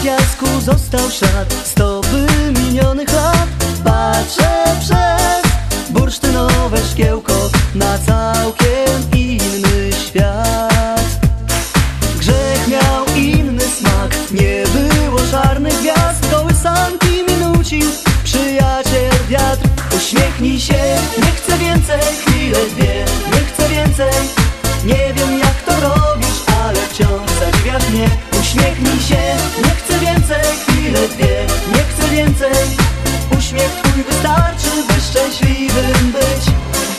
piasku został ślad, stopy minionych lat. Patrzę przez bursztynowe szkiełko na całkiem inny świat. Grzech miał inny smak, nie było czarnych gwiazd. Kołysanki mi nucił przyjaciel wiatr. Uśmiechnij się, nie chcę więcej, chwilę dwie, nie chcę więcej. Nie wiem jak to robisz, ale wciąż zadziwiasz mnie. Uśmiechnij się, nie chcę więcej, chwilę dwie, nie chcę więcej. Uśmiech twój wystarczy, by szczęśliwym być.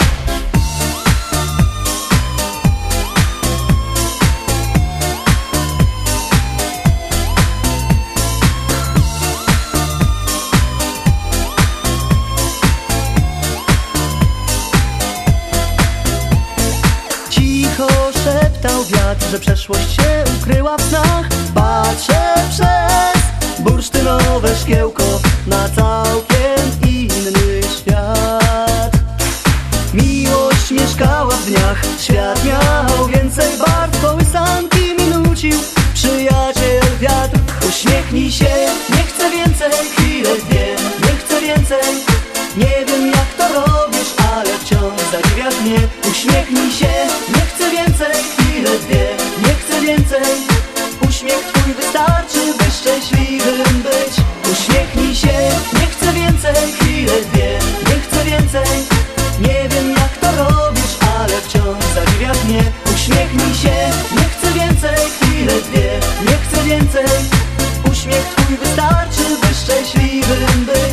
Cicho szeptał wiatr, że przeszłość się ukryła w snach. Patrzę przez bursztynowe szkiełko na całkiem inny świat. Miłość mieszkała w dniach, świat miał więcej barw. Kołysanki mi nucił przyjaciel wiatr. Uśmiechnij się, nie chcę więcej, chwilę dwie, nie chcę więcej. Nie wiem jak to robisz, ale wciąż zadziwiasz mnie. Uśmiechnij się, nie chcę więcej, chwilę dwie, nie chcę więcej. Uśmiech twój wystarczy, by szczęśliwym być. Uśmiechnij się, nie chcę więcej, chwilę dwie, nie chcę więcej. Nie wiem jak to robisz, ale wciąż zadziwiasz mnie. Uśmiechnij się, nie chcę więcej, chwilę dwie, nie chcę więcej. Uśmiech twój wystarczy, by szczęśliwym być.